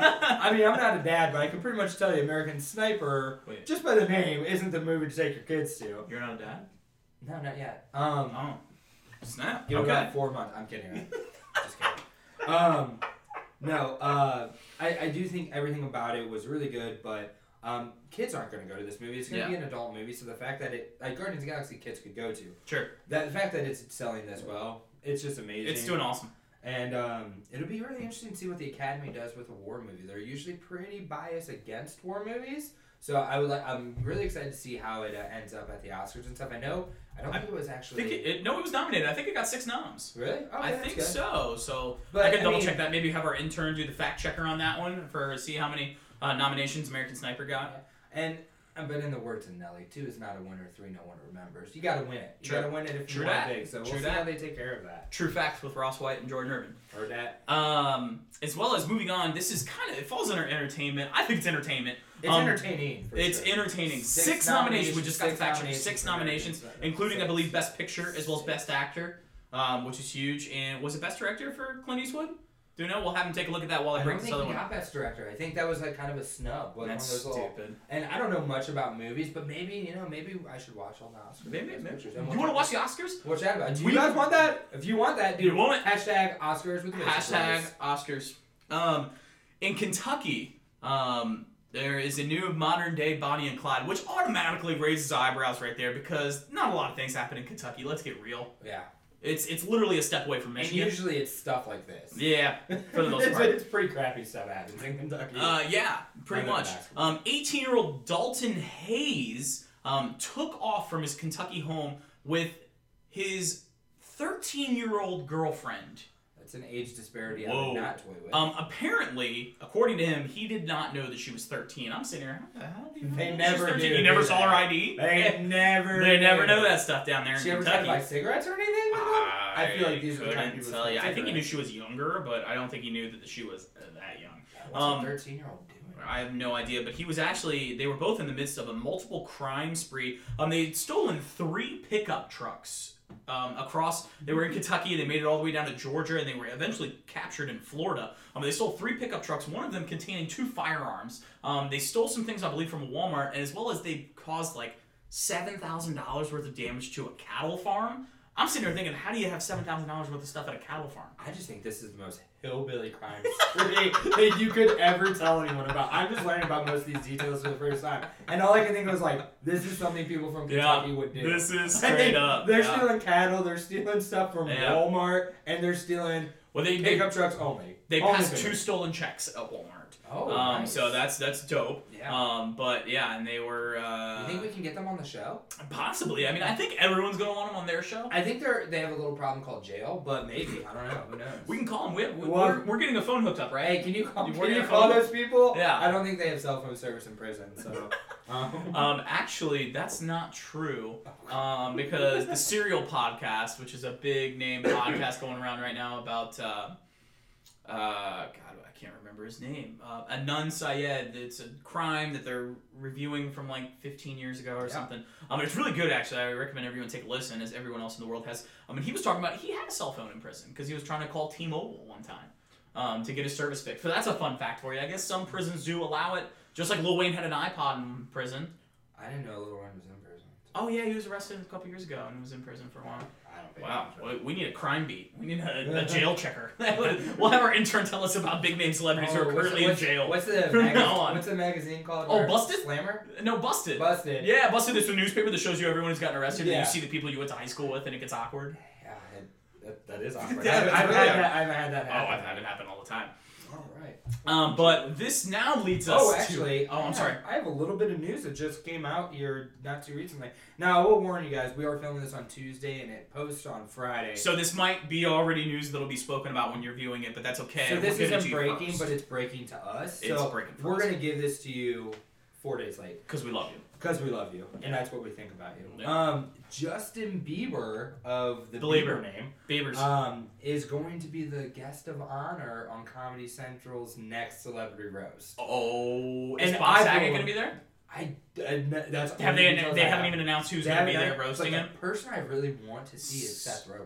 I mean, I'm not a dad, but I can pretty much tell you American Sniper, Wait. just by the name, isn't the movie to take your kids to. You're not a dad? No, not yet. Um, Oh. Snap. Give it Okay. about four months. I'm kidding. Right? Just kidding. Um, no, uh, I, I do think everything about it was really good, but um, kids aren't going to go to this movie. It's going to Yeah. be an adult movie, so the fact that it, like Guardians of the Galaxy, kids could go to. Sure. That the fact that it's selling this well, it's just amazing. It's doing awesome. And um, it'll be really interesting to see what the Academy does with a war movie. They're usually pretty biased against war movies, so I would like. I'm really excited to see how it uh, ends up at the Oscars and stuff. I know. I don't think it was I actually. think it, it, no, it was nominated. I think it got six noms. Really? Okay, I that's think good. so. So But, I can I double mean- check that. Maybe have our intern do the fact checker on that one for see how many uh, nominations American Sniper got. And uh, but in the words of Nelly, two is not a winner, three no one remembers. You got to win it. You True. got to win it if True you want that. big. So we'll True see that. how they take care of that. True facts with Ross White and Jordan Irvin. Heard that. Um, as well as moving on, this is kind of it falls under entertainment. I think it's entertainment. It's Um, entertaining. For It's sure. entertaining. Six, Six nominations. We nominations, just got the six fact check. nominations Six for nominations, American including I Sniper. believe Best Picture as well as Best Actor, um, which is huge. And was it Best Director for Clint Eastwood? Do you know? We'll have him take a look at that while I I break don't this think other he one. got Best Director. I think that was like kind of a snub. Like That's one of those little, stupid. And I don't know much about movies, but maybe you know, maybe I should watch all the Oscars. Maybe, Best maybe. Pictures, You and want to we'll watch the Oscars? We'll chat about it. Do We- you guys want that? If you want that, dude, You want it? Hashtag Oscars with the Hashtag Oscars. Um, in Kentucky, um, there is a new modern day Bonnie and Clyde, which automatically raises eyebrows right there because not a lot of things happen in Kentucky. Let's get real. Yeah. It's it's literally a step away from And Michigan. usually it's stuff like this. Yeah, for the most it's, part. it's pretty crappy stuff happens in Kentucky. Uh, yeah, pretty I know much. basketball. Um, eighteen-year-old Dalton Hayes um, took off from his Kentucky home with his thirteen-year-old girlfriend. That's an age disparity I Whoa. would not toy with. Um, apparently, according to him, he did not know that she was thirteen. I'm sitting here, how the hell do you know They that never she's thirteen? do You never do saw that. her I D? they never They never knew. know that stuff down there in She ever tried Kentucky. to buy cigarettes or anything with them? I feel like these are the kind of couldn't people tell who you. smoke I think he knew cigarettes. she was younger, but I don't think he knew that she was uh, that young. What's Um, a thirteen-year-old doing? I have no idea, but he was actually, they were both in the midst of a multiple crime spree. Um, they'd stolen three pickup trucks um, across, they were in Kentucky, they made it all the way down to Georgia, and they were eventually captured in Florida. Um, they stole three pickup trucks, one of them containing two firearms. Um, they stole some things, I believe, from Walmart, and as well as they caused like seven thousand dollars worth of damage to a cattle farm. I'm sitting there thinking, how do you have seven thousand dollars worth of stuff at a cattle farm? I just think this is the most hillbilly crime spree that you could ever tell anyone about. I'm just learning about most of these details for the first time. And all I can think was like, this is something people from Kentucky would do. This is And straight they- up. They're yeah. stealing cattle, they're stealing stuff from Yeah. Walmart, and they're stealing Well, they, they, pickup trucks only. they Only passed pickup. two stolen checks at Walmart. Oh, um, nice. so that's that's dope. Yeah. Um, but yeah, and they were uh, You think we can get them on the show? possibly. I mean, I think everyone's gonna want them on their show. I think they're they have a little problem called jail, but maybe. I don't know. Who knows? We can call them. We, we, Well- we're, we're getting a phone hooked up, right? Hey, can you call, You can working you on call phone? those people? Yeah. I don't think they have cell phone service in prison, so. Um, Um, actually, that's not true. Um, because the Serial Podcast, which is a big name podcast going around right now about, uh, uh, God, I can't remember his name. Uh, Anand Syed. It's a crime that they're reviewing from like fifteen years ago or Yeah. something. Um, it's really good actually. I recommend everyone take a listen, as everyone else in the world has. I mean, he was talking about he had a cell phone in prison because he was trying to call T-Mobile one time. Um, to get his service fixed. So that's a fun fact for you. I guess some prisons do allow it, just like Lil Wayne had an iPod in prison. I didn't know Lil Wayne was in prison. Oh yeah, he was arrested a couple years ago and was in prison for a while. I don't pay Wow, attention. we we need a crime beat. We need a, a jail checker. We'll have our intern tell us about big name celebrities who Oh, are what's- currently in what's- jail. What's the From maga- now on. What's the magazine called? Oh, Where- Busted? Slammer? No, Busted. Busted. Yeah, Busted is a newspaper that shows you everyone who's gotten arrested, and Yeah. you see the people you went to high school with, and it gets awkward. Yeah, it, that, that is awkward. Yeah, I've, it's I've really had awkward. that, I've had that Oh, happen. I've had it happen all the time. All right. Um, but this now leads us Oh, to... actually, Oh, I'm I sorry. have- I have a little bit of news that just came out here not too recently. Now, I will warn you guys, we are filming this on Tuesday, and it posts on Friday. So this might be already news that'll be spoken about when you're viewing it, but that's okay. So this We'll get it to isn't you breaking, first. but it's breaking to us. It's so breaking for we're us. going to give this to you four days late. Because we love you. Because we love you, and that's what we think about you. Yeah. Um, Justin Bieber of the Belieber. Bieber name Beavers. um, is going to be the guest of honor on Comedy Central's next Celebrity Roast. oh, is and Bob I Saget will- going to be there? I, I that's Have only they? details They I haven't have. even announced who's They going to be haven't there announced- roasting but him. the person I really want to see is Seth Rogen.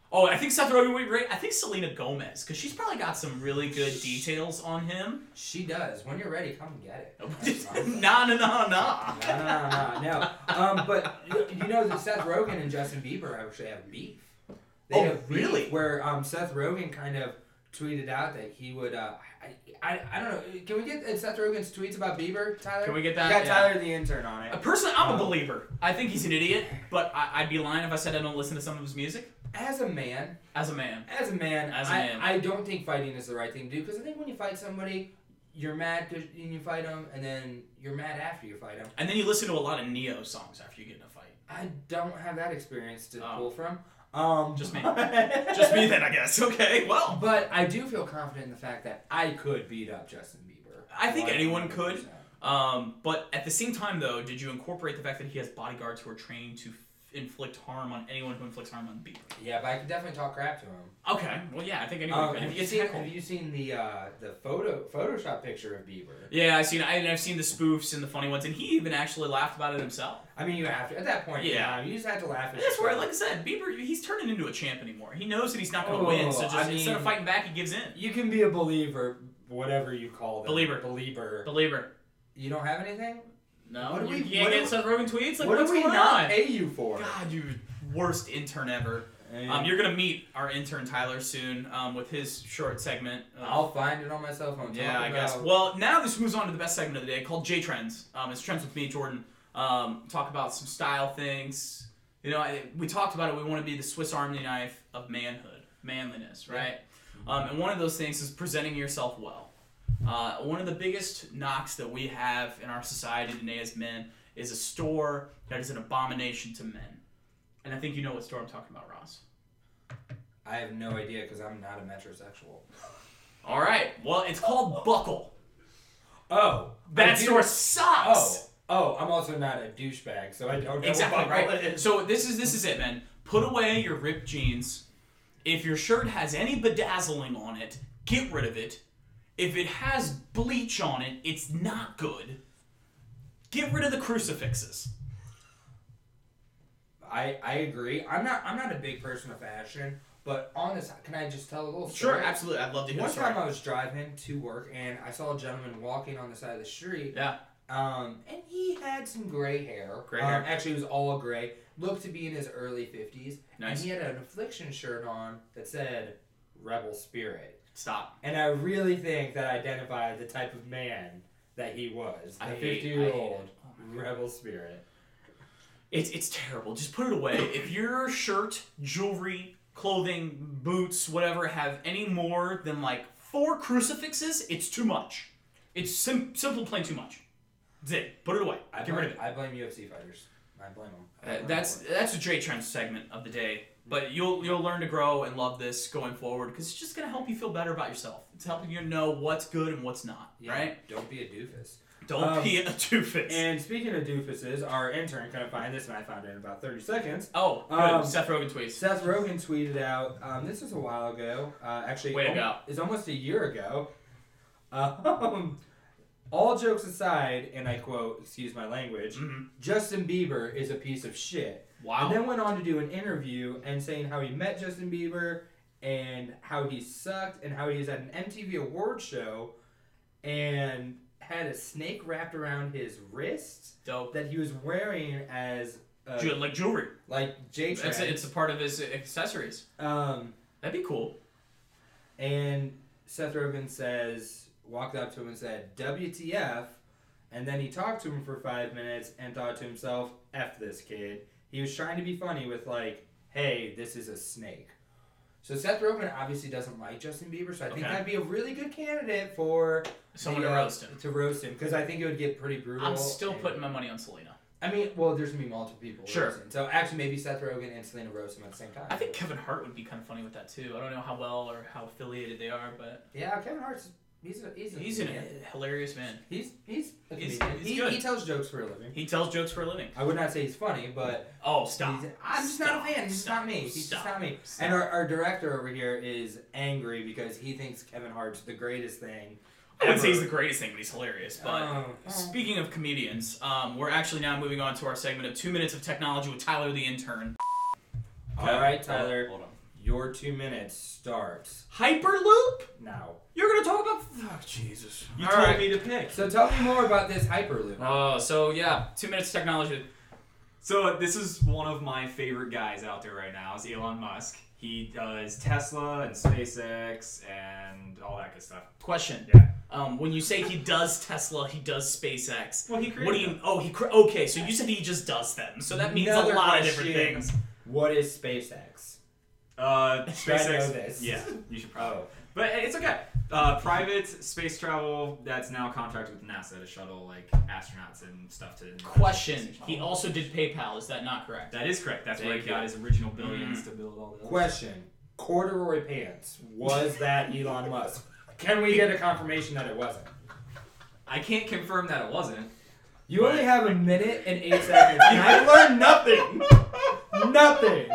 Oh, I think Seth Rogen would be great. I think Selena Gomez, because she's probably got some really good details on him. She does. When you're ready, come get it. nah, nah, nah, nah. No, no, no, no. no. Um, but you, you know that Seth Rogen and Justin Bieber actually have beef. They Oh, have beef really? Where um, Seth Rogen kind of tweeted out that he would. Uh, I, I, I don't know. Can we get uh, Seth Rogen's tweets about Bieber, Tyler? Can we get that? We got Yeah. Tyler the intern on it. Uh, personally, I'm a Um, believer. I think he's an idiot, but I, I'd be lying if I said I don't listen to some of his music. As a man, As a man. as a man, As a I, man. I don't think fighting is the right thing to do because I think when you fight somebody, you're mad because you fight them, and then you're mad after you fight them. And then you listen to a lot of Neo songs after you get in a fight. I don't have that experience to Oh. pull from. Um, Just me. but- Just me then, I guess. Okay, well. But I do feel confident in the fact that I could beat up Justin Bieber. I think one anyone hundred could. percent. Um, but at the same time, though, did you incorporate the fact that he has bodyguards who are trained to f- inflict harm on anyone who inflicts harm on Bieber? Yeah, but I could definitely talk crap to him. Okay, well, yeah, I think anyone Um, could. have, If you gets seen, heckled. have you seen the uh, the photo Photoshop picture of Bieber? Yeah, I've seen. I, and I've seen the spoofs and the funny ones, and he even actually laughed about it himself. I mean, you have to. At that point, Yeah. yeah, you just have to laugh at That's where, yourself. like I said, Bieber, he's turning into a champ anymore. He knows that he's not going to Oh, win, so just I instead of mean- fighting back, he gives in. You can be a believer, whatever you call them. Believer. Believer. Believer. You don't have anything? No, What do you we- can't what get do- Seth Rogen tweets? Like, what what's do we going not on? pay you for? God, you worst intern ever. Hey. Um, you're going to meet our intern, Tyler, soon um, with his short segment. of- I'll find it on my cell phone. Yeah, Talk I guess. about- Well, now this moves on to the best segment of the day called J Trends. Um, it's Trends with me, Jordan. Um, talk about some style things. You know, I, we talked about it. We want to be the Swiss Army knife of manhood, manliness, right? Um, and one of those things is presenting yourself well. Uh, one of the biggest knocks that we have in our society today as men is a store that is an abomination to men. And I think you know what store I'm talking about, Ross. I have no idea because I'm not a metrosexual. All right. Well, it's called Buckle. Oh, That I do- store sucks. Oh, oh, I'm also not a douchebag, so I don't know Exactly what right. it is. So this is this is it, man. Put away your ripped jeans. If your shirt has any bedazzling on it, get rid of it. If it has bleach on it, it's not good. Get rid of the crucifixes. I I agree. I'm not I'm not a big person of fashion, but on this, can I just tell a little story? Sure, absolutely. I'd love to hear One the story. time I was driving to work and I saw a gentleman walking on the side of the street. Yeah. Um, and he had some gray hair. Gray um, hair. Actually, it was all gray. Looked to be in his early fifties. Nice. And he had an affliction shirt on that said "Rebel Spirit." Stop. And I really think that identified the type of man that he was. I The hate- I hate fifty-year-old it. Oh my God. Rebel Spirit. It's it's terrible. Just put it away. If your shirt, jewelry, clothing, boots, whatever have any more than like four crucifixes, it's too much. It's sim- simple, plain too much. That's it. Put it away. I Get blame, rid of it. I blame U F C fighters. I blame them. Uh, that's that's a J Trends segment of the day. But you'll you'll learn to grow and love this going forward because it's just gonna help you feel better about yourself. It's helping you know what's good and what's not. Yeah, Right? Don't be a doofus. Don't Um, be a doofus. And speaking of doofuses, our intern couldn't find this, and I found it in about thirty seconds. oh, good. um, Seth Rogen tweets. Seth Rogen tweeted out, um, this was a while ago, uh, actually, Way to al- go. it's almost a year ago. Um, all jokes aside, and I quote, excuse my language, Mhm. Justin Bieber is a piece of shit. Wow. And then went on to do an interview and saying how he met Justin Bieber and how he sucked and how he was at an M T V award show and had a snake wrapped around his wrist Dope. that he was wearing as uh, Ju- like jewelry. like J It's Trends. a, it's a part of his accessories. Um, That'd be cool. and Seth Rogen says, walked up to him and said, W T F, and then he talked to him for five minutes and thought to himself, F this kid. He was trying to be funny with like, hey, this is a snake. So Seth Rogen obviously doesn't like Justin Bieber, so I think Okay. that'd be a really good candidate for Someone the, to uh, roast him. To roast him, because I think it would get pretty brutal. I'm still and- putting my money on Selena. I mean, well, there's gonna be multiple people. Sure. roasting. So actually, maybe Seth Rogen and Selena roast him at the same time. I think Kevin Hart would be kind of funny with that too. I don't know how well or how affiliated they are, but Yeah, Kevin Hart's he's a he's a he's a comedian. hilarious man. He's he's a He's- comedian. he's he, good. he tells jokes for a living. He tells jokes for a living. I would not say he's funny, but Oh, stop. he's, I'm just Stop. not a fan. He's just Stop. not me. He's Stop. just not me. Stop. And our, our director over here is angry because he thinks Kevin Hart's the greatest thing. I wouldn't say ever. he's the greatest thing, but he's hilarious. But Oh, oh. speaking of comedians, um, we're actually now moving on to our segment of two minutes of technology with Tyler the intern. All right, Tyler. Hold on. Your two minutes starts Hyperloop? now. You're gonna talk about? Oh, Jesus. You All told right. me to pick. So tell me more about this Hyperloop. Oh, so yeah, two minutes technology. So this is one of my favorite guys out there right now. Is Elon Musk. He does Tesla and SpaceX and all that good stuff. Question. Yeah. Um, when you say he does Tesla, he does SpaceX. Well, he created What do you? them. Oh, he. Cre- okay, so you said he just does them. So that means Another a lot question. of different things. What is SpaceX? Uh, Should I SpaceX. know this? Yeah, you should probably. Oh. But it's okay. Uh, private space travel that's now contracted with NASA to shuttle like astronauts and stuff to. Question. He also did PayPal. Is that not correct? That is correct. That's where Thank he got you. his original billions Mm. to build all the. Question. Corduroy pants. Was that Elon Musk? Can we get a confirmation that it wasn't? I can't confirm that it wasn't. You only have a minute and eight seconds, and I learned nothing. Nothing.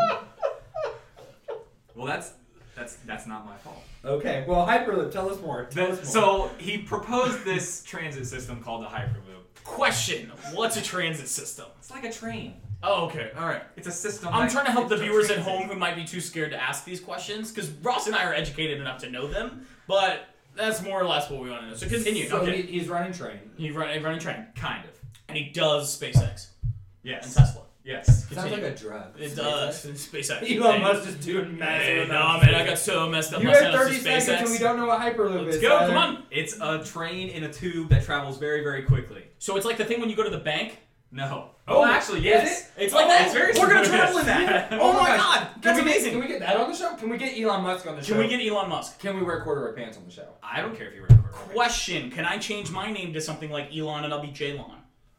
Well, that's that's that's not my fault. Okay. Well, Hyperloop. Tell us more. Tell The- us more. so he proposed this transit system called the Hyperloop. Question. What's a transit system? It's like a train. Oh, okay. All right. It's a system. I'm that- trying to help the it's a viewers at transit. home who might be too scared to ask these questions, because Ross and I are educated enough to know them, but that's more or less what we want to know. So continue. So okay. he, he's running train. He run, he run a train, Kind of. and he does SpaceX Yes. and Tesla. Yes. Sounds Continue. like a drug. It does. SpaceX. Elon Musk is doing massive Hey, no, amounts. man, I got so messed up. You last have night I was thirty to SpaceX. seconds and we don't know what Hyperloop Let's is. go. Tyler. Come on. It's a train in a tube that travels very, very quickly. So it's like the thing when you go to the bank. No. Oh, Oh, actually, is yes. It's like Oh, that. it's very We're gonna similar to travel in that. that. Oh, my gosh. god, Can that's we get- amazing. Can we get that on the show? Can we get Elon Musk on the show? Can we get Elon Musk? Can we wear corduroy pants on the show? I don't care if you record it. Question: Can I change my name to something like Elon and I'll be Jalon?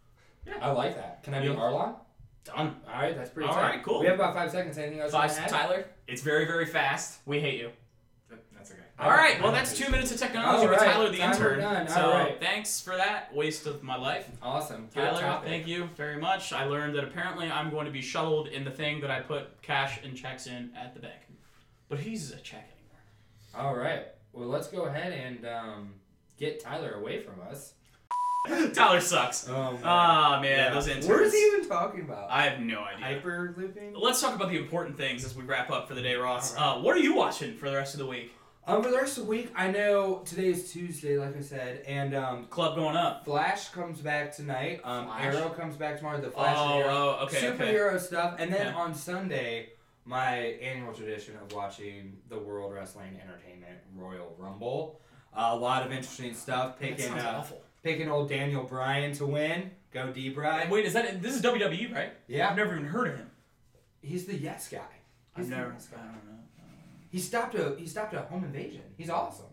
I like that. Can I be Yeah. Arlon? Done. All right, that's pretty All tight. right, cool. We have about five seconds. Anything else? you Five, wanna add? Tyler. It's very, very fast. We hate you. That's okay. I- All right. Well, I- that's two minutes of technology All with right, Tyler the timer intern. done. So All right. thanks for that waste of my life, Awesome. Good Tyler. topic. Thank you very much. I learned that apparently I'm going to be shuttled in the thing that I put cash and checks in at the bank, but he uses a check anymore. All right. Well, let's go ahead and um, get Tyler away from us. Tyler sucks. Oh, Ah man, those interns. What is he even talking about? I have no idea. Hyperlooping? Let's talk about the important things as we wrap up for the day, Ross. Uh, what are you watching for the rest of the week? Um, for the rest of the week, I know today is Tuesday, like I said, and um, Club going up. Flash comes back tonight. Um, Flash? Arrow comes back tomorrow. The Flash Oh, and Arrow. oh, okay, okay. Superhero stuff, and then Okay. on Sunday, my annual tradition of watching the World Wrestling Entertainment Royal Rumble. Uh, a lot of interesting stuff. That Picking sounds uh, awful. picking old Daniel Bryan to win. Go D Bryan. Wait, is that this is W W E, right? I've Yeah, never even heard of him. he's the yes guy. He's I've the never. yes I guy. don't know. He stopped a he stopped a home invasion. He's awesome.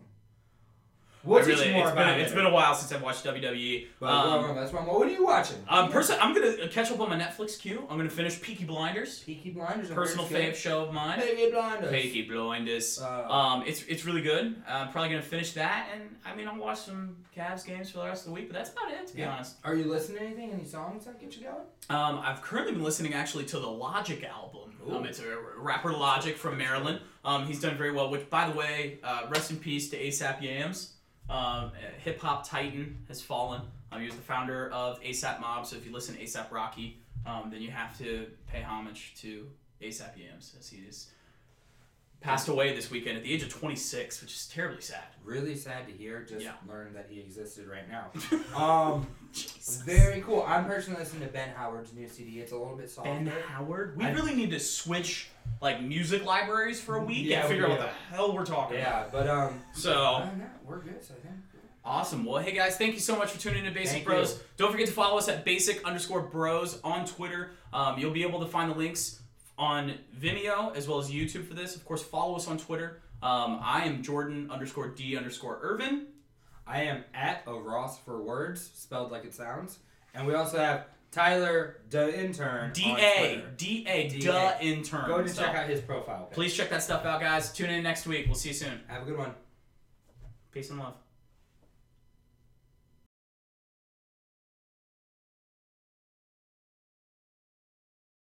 We'll I teach really, you more it's about been, it. it's been a while since I've watched W W E. But, Um, well, that's wrong. What are you watching? um, person, I'm gonna catch up on my Netflix queue. I'm gonna finish Peaky Blinders, Peaky Blinders. personal fave show of mine. Peaky Blinders. Peaky Blinders. Uh, Um, it's it's really good. I'm probably gonna finish that, and I mean I'll watch some Cavs games for the rest of the week. But that's about it, to be Yeah. honest. Are you listening to anything? Any songs that get you going? Um, I've currently been listening actually to the Logic album. Um, Ooh. it's a rapper Logic from Maryland. Um, he's done very well. Which, by the way, uh, rest in peace to ASAP Yams. Um, Hip Hop Titan has fallen. Um, he was the founder of ASAP Mob. So if you listen to ASAP Rocky, um, then you have to pay homage to ASAP Yams, as he is passed away this weekend at the age of twenty-six, which is terribly sad. Really sad to hear. Just Yeah. learned that he existed right now. Um, Jesus. very cool. I'm personally listening to Ben Howard's new C D. It's a little bit softer. Ben Howard? We I- really need to switch like music libraries for a week Yeah, and we figure out do. what the hell we're talking about. Yeah, but um, So other than that, we're good. So I think. awesome. Well, hey guys, thank you so much for tuning in to Basic Thank Bros. you. Don't forget to follow us at basic underscore bros on Twitter. Um, you'll be able to find the links on Vimeo as well as YouTube for this. Of course, follow us on Twitter. Um, I am Jordan underscore D underscore Irvin. I am at a Ross for words, spelled like it sounds, and we also have Tyler the intern. D on A Twitter. D A D A. duh intern. Go to So, check out his profile. Page. please check that stuff out, guys. Tune in next week. We'll see you soon. Have a good one. Peace and love.